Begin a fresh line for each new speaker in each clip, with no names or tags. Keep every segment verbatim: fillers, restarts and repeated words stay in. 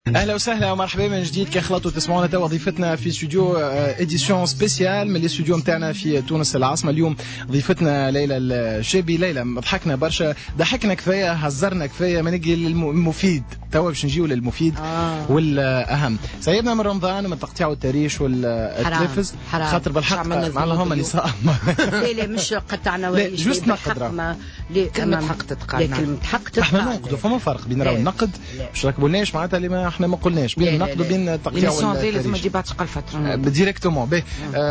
اهلا وسهلا ومرحبا من جديد. كي خلطوا تسمعونا توا ضيفتنا في استوديو اديسيون سبيسيال من الاستوديو نتاعنا في تونس العاصمه. اليوم ضيفتنا ليلى الشابي. ليلى ضحكنا برشا، ضحكنا كفايه، هزرنا كفايه، ما نجي للمفيد توا باش نجيو للمفيد آه. والاهم. سيبنا من رمضان ومن تقطيع التريش والتلفز خاطر بالحق معنا هما اللي صار.
لا لا مش قطعنا ولا
شيء، جوست نقد.
كلمة حق تتقال، كلمة حق تتقال.
احنا ننقدوا، فما فرق بين راهو النقد باش ركبولناش معناتها اللي ما احنا ما قلناش بين النقد وبين التقطيع
والتريش. لازم تجي بعد تقل فترة
ديريكتومون باهي.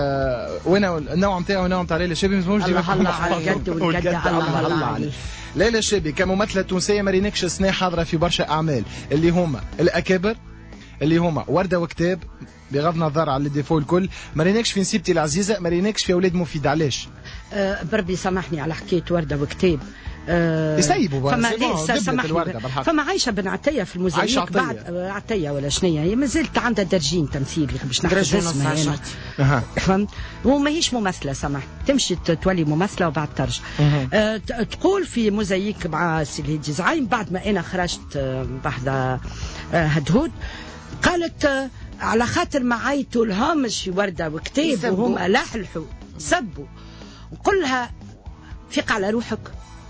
وانا النوع نتاعو والنوع نتاع ليلى الشابي مازموش
الله الله على الجد والجد الله الله عليه.
ليلى الشابي كممثلة تونسية ما رينكش سنة حاضرة في برشا أعمال اللي هما الأكابر، اللي هما وردة وكتاب، بغض النظر على الديفو الكل. ما رينكش في نسيبتي العزيزة، ما رينكش في أولاد مفيد. علاش؟
أه بربي سامحني على حكاية وردة وكتاب. أه
يسيبوا
فما سامحني فما عايشة بن عطية في الموزايك بعد عطية ولا شنية، هي مازالت عندها درجين تمثيل باش نحكي اسمها
أه.
فهمت. وماهيش ممثلة سامح، تمشي تولي ممثلة وبعد ترجع. أه تقول في موزايك مع سي الهيدي زعيم بعد ما أنا خرجت بعد أه هدهود، قالت أه على خاطر ما عيطوا لهمش في وردة وكتاب وهم لحلحوا سبوا، نقول لها فيق على روحك،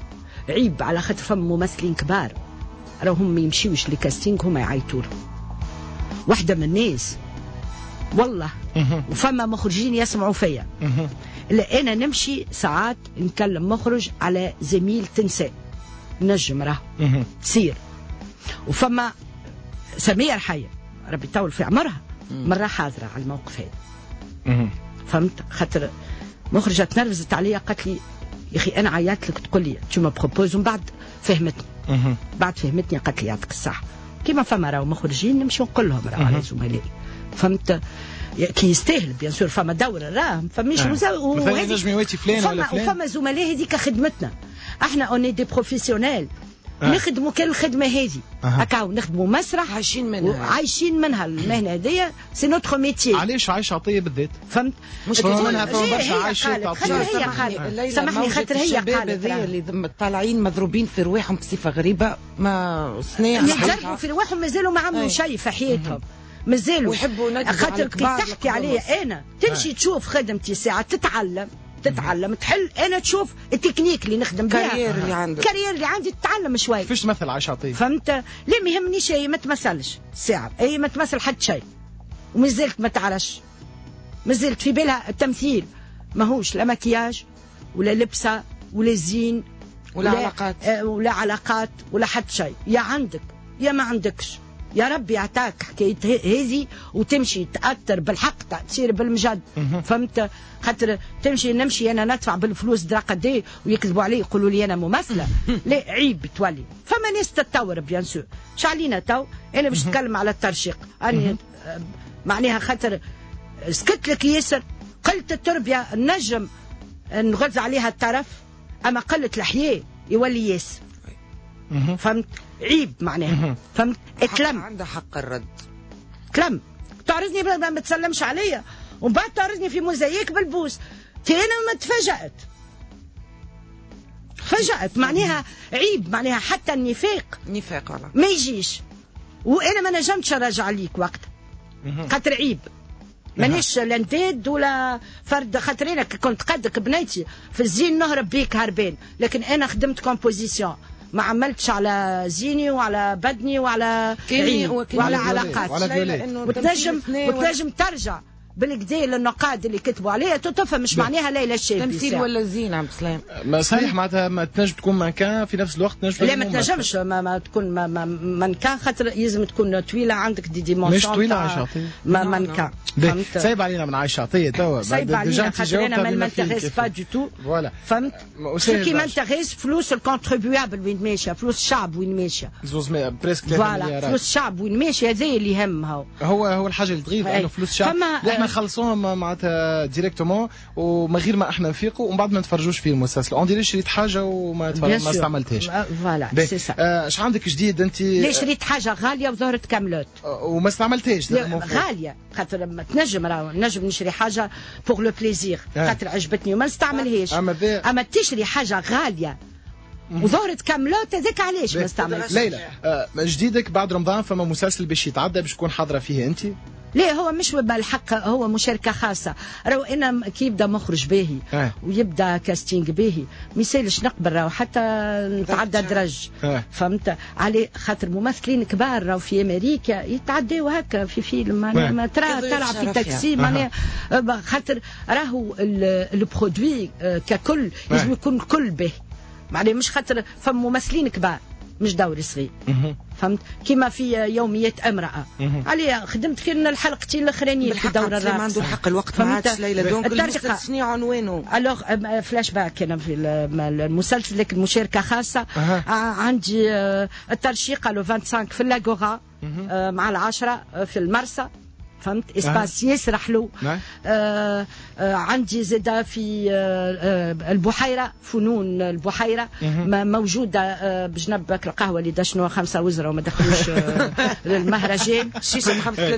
عيب على خاطر فما ممثلين كبار راهم ما يمشيوش لكاستينغ هما يعيطوا له. واحدة من الناس والله، وفما مخرجين يسمعوا فيا. لا أنا نمشي ساعات نكلم مخرج على زميل تنسى نجم راه تصير. وفما سمية الحية ربي يطول في عمرها مرة حاضرة على الموقف هذا. فهمت خاطر مخرجة تنرفزت عليا قالت لي يا أخي أنا عيطت لك تقول لي تو ما بروبوز، ومن بعد فهمتني. بعد فهمتني قالت لي يعطيك الصح. كيما فما راهو مخرجين نمشي نقول لهم راهو على زملائي. فهمت كي يستاهل بيان سور فما دور راه فماش وفما زملاء هذيك خدمتنا احنا اوني دي بروفيسيونيل. أه. نخدموا كل الخدمه هذه هكا، ونخدموا مسرح
عايشين منها
عايشين منها المهنه هذيا سي نوتخ ميتي.
علاش عايشه عطيه بالذات؟
فهمت
مش منها فما برشا عايشه
عطيه. سامحني خاطر هي قالت
اللي طالعين مضروبين في رواحهم بصفه غريبه، ما سنين
يضربوا في رواحهم مازالوا ما عملوا شيء في حياتهم مازالوا خاطر كي تحكي عليا انا تمشي تشوف خدمتي ساعه تتعلم تتعلم تحل. انا تشوف التكنيك اللي نخدم بها،
الكارير اللي عندك،
الكارير اللي عندي تتعلم شوي.
كيفاش تمثل عايشه عطيه؟
فهمت. لا ما يهمنيش شيء، ما تمثلش ساعه هي ما تمثل حد شيء، ومازلت ما تعرفش، مازلت في بالها التمثيل ماهوش لا مكياج ولا لبسه ولا زين
ولا, ولا علاقات
آه ولا علاقات ولا حد شيء. يا عندك يا ما عندكش، يا ربي يعطاك حكاية هذه وتمشي تأثر بالحق تصير بالمجد. فهمت خاطر تمشي نمشي أنا ندفع بالفلوس درا قديه ويكذبوا علي يقولوا لي أنا ممثلة. لا عيب تولي. فما ناس تتطور بيان سور. شعلينا تو أنا باش نتكلم على الترشيق أنا معناها خاطر سكت لك ياسر. قلت التربية النجم نغز عليها الطرف، أما قلت الحياة يولي ياسر. فهمت عيب معناها. فهمت اتلم
عنده حق الرد.
تلم تعرضني ما تسلمش عليا ومن بعد تعرضني في موزايك بالبوس تي انا ما تفاجأت فجأت معناها عيب معناها. حتى النفاق
نفاق والله
ما يجيش، وانا ما نجمتش نرجع ليك وقت خاطر عيب مانيش لا نداد ولا فرد. خاطر انا كنت قدك بنيتي في الزين نهرب بيك هربان، لكن انا خدمت كومبوزيسيون ما عملتش على زيني وعلى بدني وعلى عيني وعلى علاقات. وتنجم وتنجم ترجع بالكدا للنقاد اللي كتبوا عليها تفهم مش معناها ليلى الشابي
تمثيل ولا زين عبد السلام.
ما صحيح معناتها ما تنجم تكون مانكان في نفس الوقت تنجم
لا ما تنجمش ما, ما تكون ما ما مانكان خاطر لازم تكون طويله عندك دي ديمونسيون
مش طويله عايشه عطيه
ما مانكان.
سايب علينا من عايشه عطيه توا
سايب علينا خاطر انا ما مانتيغيس با دو تو.
فوالا
فهمت سو كي مانتيغيس فلوس الكونتريبيابل وين ماشيه، فلوس الشعب وين ماشيه،
زوز بريسك
فوالا فلوس الشعب وين ماشيه هذا اللي يهم. هو
هو هو الحاجه اللي تغيب انه فلوس الشعب احنا نخلصوهم معناتها ديريكتومون وما غير ما احنا نفيقوا ومن بعد ما نتفرجوش فيه المسلسل اون ديري شريت حاجه وما ما استعملتهاش.
فوالا سي سا.
اش عندك جديد انت؟
ليش شريت حاجه غاليه وظهرت كاملات
وما استعملتهاش؟
غاليه خاطر لما تنجم راه نجم نشري حاجه بوغ لو بليزير خاطر عجبتني وما نستعملهاش.
اما,
أما تشري حاجه غاليه وظهرت كاملوت هذاك علاش ما استعملتش.
ليلى آه جديدك بعد رمضان فما مسلسل باش يتعدى باش تكون حاضره فيه انت؟
ليه هو مش بالحق هو مشاركة خاصة. راهو أنا كي يبدا مخرج باهي
اه.
ويبدا كاستينج باهي ما يسالش نقبل راهو حتى نتعدى درج
اه.
فهمت علي خاطر ممثلين كبار راهو في أمريكا يتعداو هكا في فيلم معناها ما ترى تلعب في تاكسي معناها خاطر راهو البرودوي ككل لازم يكون الكل باهي معناها مش خاطر فما ممثلين كبار مش دوري صغير فهمت كيما في يوميات امرأة علي خدمت كان الحلقتين الاخرانيين في الدورة الرابعة
ما عنده الحق الوقت ما عادش ليلى دونك المسلسل شنو عنوانه؟
الوغ فلاش باك انا في المسلسل لكن المشاركة خاصة أه. عندي الترشيق قالوا خمسة وعشرين في اللاغورا مع العشرة في المرسى فهمت اسباس ياسر حلو آه آه عندي زاده في آه آه البحيره فنون البحيره موجوده آه بجنب باك القهوه اللي دشنوا خمسه وزراء وما دخلوش آه للمهرجان
شيشه خمسة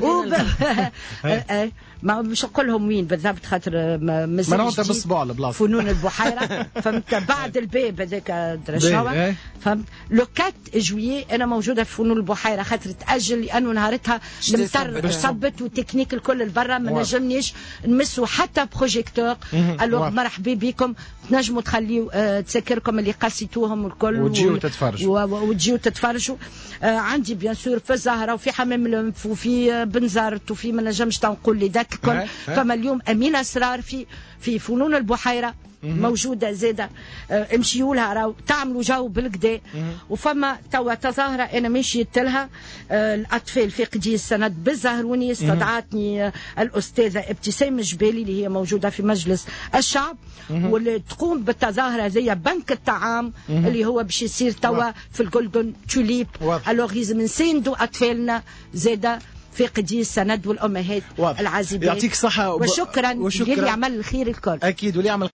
وثلاثين
ما مش نقول لهم وين بالضبط خاطر
مازال ما نعطي بالصباع البلاصه
فنون البحيره فهمت بعد الباب هذاك درشاوه فهمت لو أربعة جويي انا موجوده في فنون البحيره خاطر تاجل لانه نهارتها المطر صبت والتكنيك الكل البرا ما نجمنيش نمسوا حتى بروجيكتور الوغ مرحبا بكم تنجموا تخليوا آه تسكركم اللي قاسيتوهم الكل
وتجيوا تتفرجوا
وتجيوا تتفرجوا آه عندي بيان سور في الزهره وفي حمام الانف وفي بنزرت وفي ما نجمش نقول لي داك الكل فما اليوم امين اسرار في في فنون البحيره موجوده زاده اه امشيوا لها راهو تعملوا جو بالكدا وفما توا تظاهره انا مشيت لها اه الاطفال في قديس سند بالزهروني استدعتني اه الاستاذه ابتسام الجبالي اللي هي موجوده في مجلس الشعب واللي تقوم بالتظاهره زي بنك الطعام اللي هو باش يصير توا في الجولدن توليب الوغ لازم نساندوا اطفالنا زاده في قديس سند والامهات العازبات
يعطيك صحه
وشكرا, وشكرا للي عمل الخير الكل
اكيد واللي عمل